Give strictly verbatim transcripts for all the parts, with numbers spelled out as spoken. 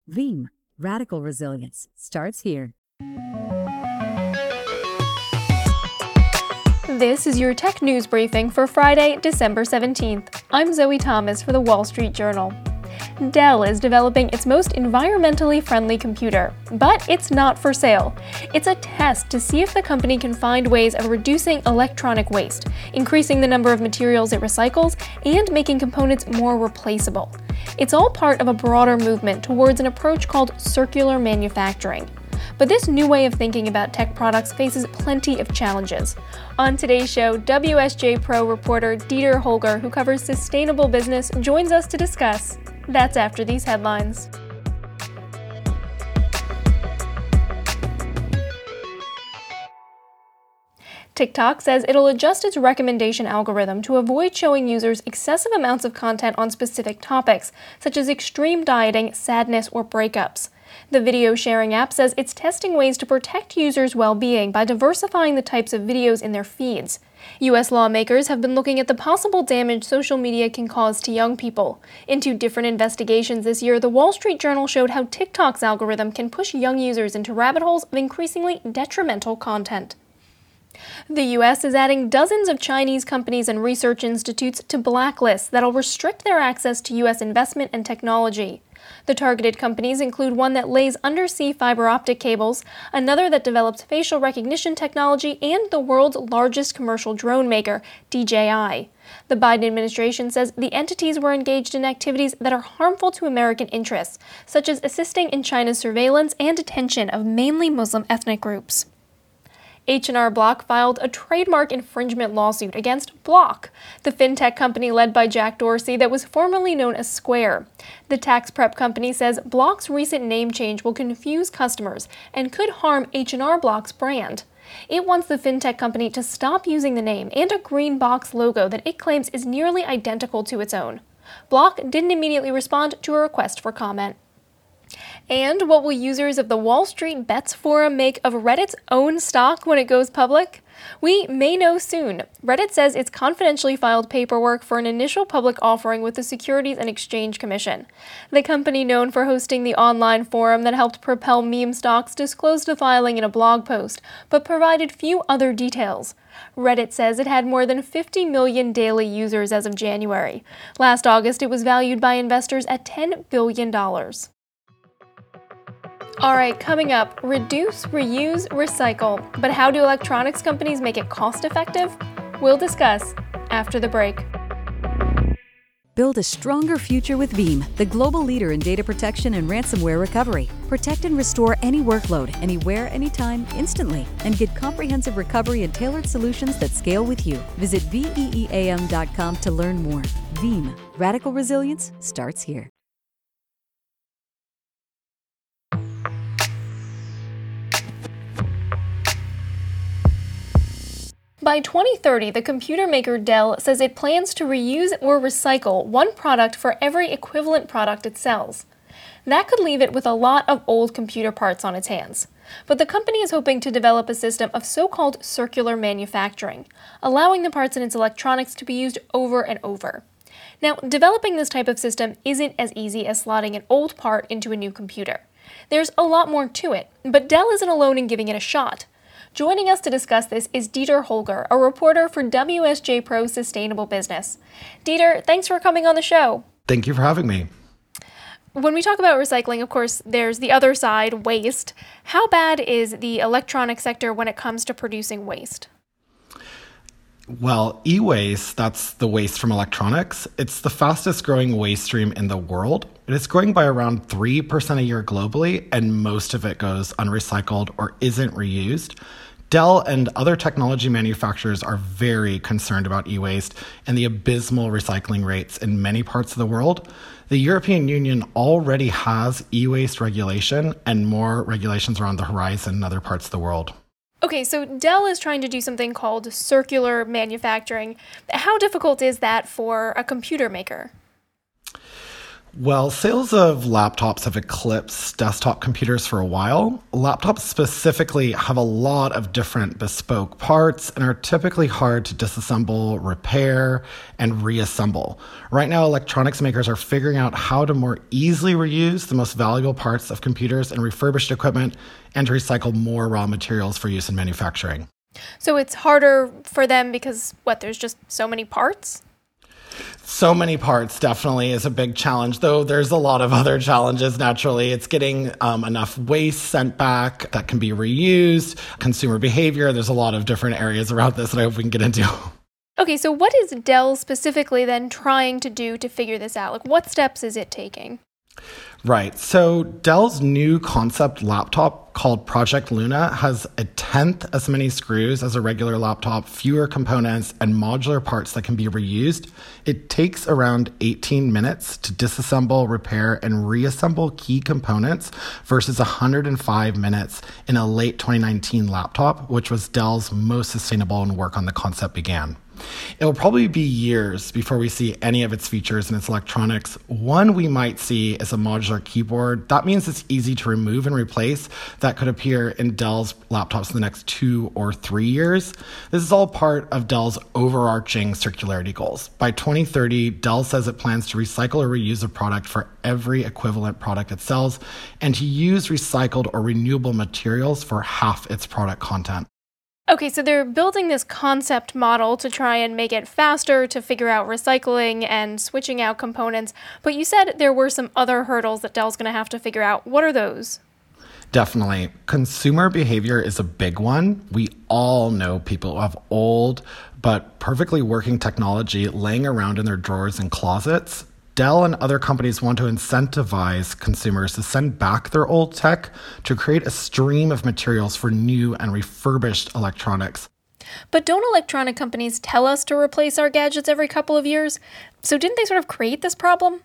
Veeam, radical resilience, starts here. This is your tech news briefing for Friday, December seventeenth. I'm Zoe Thomas for the Wall Street Journal. Dell is developing its most environmentally friendly computer, but it's not for sale. It's a test to see if the company can find ways of reducing electronic waste, increasing the number of materials it recycles, and making components more replaceable. It's all part of a broader movement towards an approach called circular manufacturing. But this new way of thinking about tech products faces plenty of challenges. On today's show, W S J Pro reporter Dieter Holger, who covers sustainable business, joins us to discuss. That's after these headlines. TikTok says it'll adjust its recommendation algorithm to avoid showing users excessive amounts of content on specific topics, such as extreme dieting, sadness, or breakups. The video sharing app says it's testing ways to protect users' well-being by diversifying the types of videos in their feeds. U S lawmakers have been looking at the possible damage social media can cause to young people. In two different investigations this year, the Wall Street Journal showed how TikTok's algorithm can push young users into rabbit holes of increasingly detrimental content. The U S is adding dozens of Chinese companies and research institutes to blacklists that'll restrict their access to U S investment and technology. The targeted companies include one that lays undersea fiber optic cables, another that develops facial recognition technology, and the world's largest commercial drone maker, D J I. The Biden administration says the entities were engaged in activities that are harmful to American interests, such as assisting in China's surveillance and detention of mainly Muslim ethnic groups. H and R Block filed a trademark infringement lawsuit against Block, the fintech company led by Jack Dorsey that was formerly known as Square. The tax prep company says Block's recent name change will confuse customers and could harm H and R Block's brand. It wants the fintech company to stop using the name and a green box logo that it claims is nearly identical to its own. Block didn't immediately respond to a request for comment. And what will users of the Wall Street Bets Forum make of Reddit's own stock when it goes public? We may know soon. Reddit says it's confidentially filed paperwork for an initial public offering with the Securities and Exchange Commission. The company known for hosting the online forum that helped propel meme stocks disclosed the filing in a blog post, but provided few other details. Reddit says it had more than fifty million daily users as of January. Last August, it was valued by investors at ten billion dollars. All right, coming up, reduce, reuse, recycle. But how do electronics companies make it cost-effective? We'll discuss after the break. Build a stronger future with Veeam, the global leader in data protection and ransomware recovery. Protect and restore any workload, anywhere, anytime, instantly, and get comprehensive recovery and tailored solutions that scale with you. Visit veeam dot com to learn more. Veeam, radical resilience starts here. By twenty thirty, the computer maker Dell says it plans to reuse or recycle one product for every equivalent product it sells. That could leave it with a lot of old computer parts on its hands. But the company is hoping to develop a system of so-called circular manufacturing, allowing the parts in its electronics to be used over and over. Now, developing this type of system isn't as easy as slotting an old part into a new computer. There's a lot more to it, but Dell isn't alone in giving it a shot. Joining us to discuss this is Dieter Holger, a reporter for W S J Pro Sustainable Business. Dieter, thanks for coming on the show. Thank you for having me. When we talk about recycling, of course, there's the other side, waste. How bad is the electronic sector when it comes to producing waste? Well, e-waste, that's the waste from electronics. It's the fastest growing waste stream in the world. It is growing by around three percent a year globally, and most of it goes unrecycled or isn't reused. Dell and other technology manufacturers are very concerned about e-waste and the abysmal recycling rates in many parts of the world. The European Union already has e-waste regulation, and more regulations are on the horizon in other parts of the world. Okay, so Dell is trying to do something called circular manufacturing. How difficult is that for a computer maker? Well, sales of laptops have eclipsed desktop computers for a while. Laptops specifically have a lot of different bespoke parts and are typically hard to disassemble, repair, and reassemble. Right now, electronics makers are figuring out how to more easily reuse the most valuable parts of computers and refurbished equipment and to recycle more raw materials for use in manufacturing. So it's harder for them because, what, there's just so many parts? So many parts definitely is a big challenge, though there's a lot of other challenges, naturally. It's getting um, enough waste sent back that can be reused, consumer behavior. There's a lot of different areas around this that I hope we can get into. Okay, so what is Dell specifically then trying to do to figure this out? Like, what steps is it taking? Right. So Dell's new concept laptop called Project Luna has a tenth as many screws as a regular laptop, fewer components, and modular parts that can be reused. It takes around eighteen minutes to disassemble, repair, and reassemble key components versus one hundred five minutes in a late twenty nineteen laptop, which was Dell's most sustainable when work on the concept began. It will probably be years before we see any of its features in its electronics. One we might see is a modular keyboard. That means it's easy to remove and replace. That could appear in Dell's laptops in the next two or three years. This is all part of Dell's overarching circularity goals. By twenty thirty, Dell says it plans to recycle or reuse a product for every equivalent product it sells, and to use recycled or renewable materials for half its product content. Okay, so they're building this concept model to try and make it faster to figure out recycling and switching out components, but you said there were some other hurdles that Dell's going to have to figure out. What are those? Definitely. Consumer behavior is a big one. We all know people who have old but perfectly working technology laying around in their drawers and closets. Dell and other companies want to incentivize consumers to send back their old tech to create a stream of materials for new and refurbished electronics. But don't electronic companies tell us to replace our gadgets every couple of years? So didn't they sort of create this problem?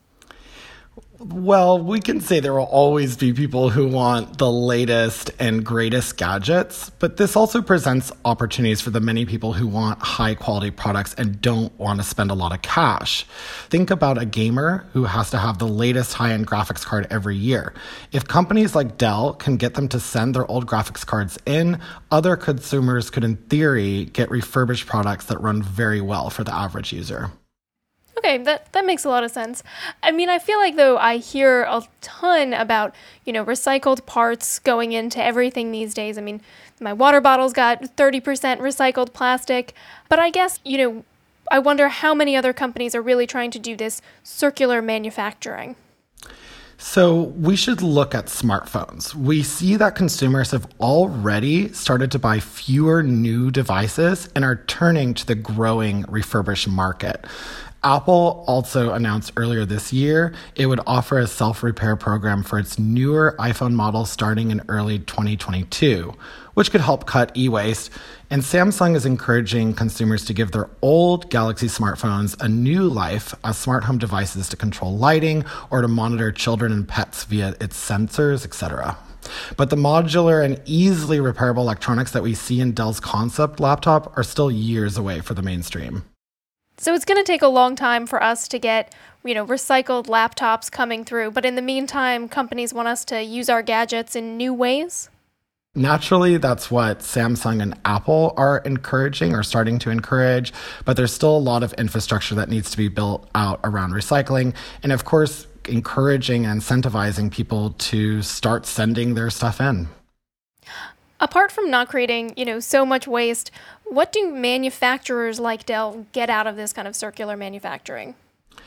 Well, we can say there will always be people who want the latest and greatest gadgets, but this also presents opportunities for the many people who want high quality products and don't want to spend a lot of cash. Think about a gamer who has to have the latest high-end graphics card every year. If companies like Dell can get them to send their old graphics cards in, other consumers could, in theory, get refurbished products that run very well for the average user. Okay, that, that makes a lot of sense. I mean, I feel like, though, I hear a ton about, you know, recycled parts going into everything these days. I mean, my water bottle's got thirty percent recycled plastic. But I guess, you know, I wonder how many other companies are really trying to do this circular manufacturing. So we should look at smartphones. We see that consumers have already started to buy fewer new devices and are turning to the growing refurbished market. Apple also announced earlier this year it would offer a self-repair program for its newer iPhone models starting in early twenty twenty-two, which could help cut e-waste. And Samsung is encouraging consumers to give their old Galaxy smartphones a new life as smart home devices to control lighting or to monitor children and pets via its sensors, et cetera. But the modular and easily repairable electronics that we see in Dell's concept laptop are still years away for the mainstream. So it's going to take a long time for us to get, you know, recycled laptops coming through. But in the meantime, companies want us to use our gadgets in new ways? Naturally, that's what Samsung and Apple are encouraging or starting to encourage. But there's still a lot of infrastructure that needs to be built out around recycling. And of course, encouraging and incentivizing people to start sending their stuff in. Apart from not creating, you know, so much waste, what do manufacturers like Dell get out of this kind of circular manufacturing?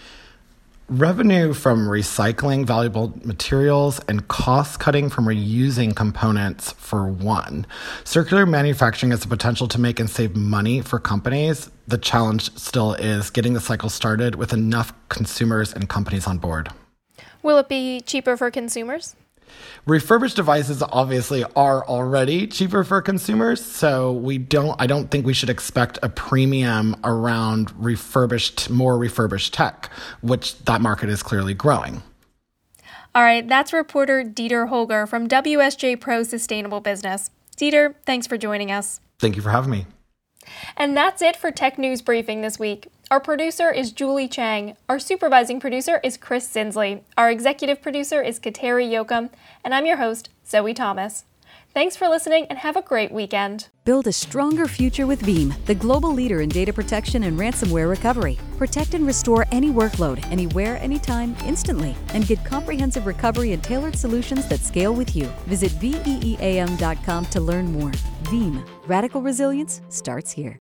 Revenue from recycling valuable materials and cost cutting from reusing components for one. Circular manufacturing has the potential to make and save money for companies. The challenge still is getting the cycle started with enough consumers and companies on board. Will it be cheaper for consumers? Refurbished devices obviously are already cheaper for consumers, so we don't. I don't think we should expect a premium around refurbished, more refurbished tech, which that market is clearly growing. All right, that's reporter Dieter Holger from W S J Pro Sustainable Business. Dieter, thanks for joining us. Thank you for having me. And that's it for Tech News Briefing this week. Our producer is Julie Chang. Our supervising producer is Chris Sinsley. Our executive producer is Kateri Yoakum. And I'm your host, Zoe Thomas. Thanks for listening and have a great weekend. Build a stronger future with Veeam, the global leader in data protection and ransomware recovery. Protect and restore any workload, anywhere, anytime, instantly, and get comprehensive recovery and tailored solutions that scale with you. Visit veeam dot com to learn more. Veeam, radical resilience starts here.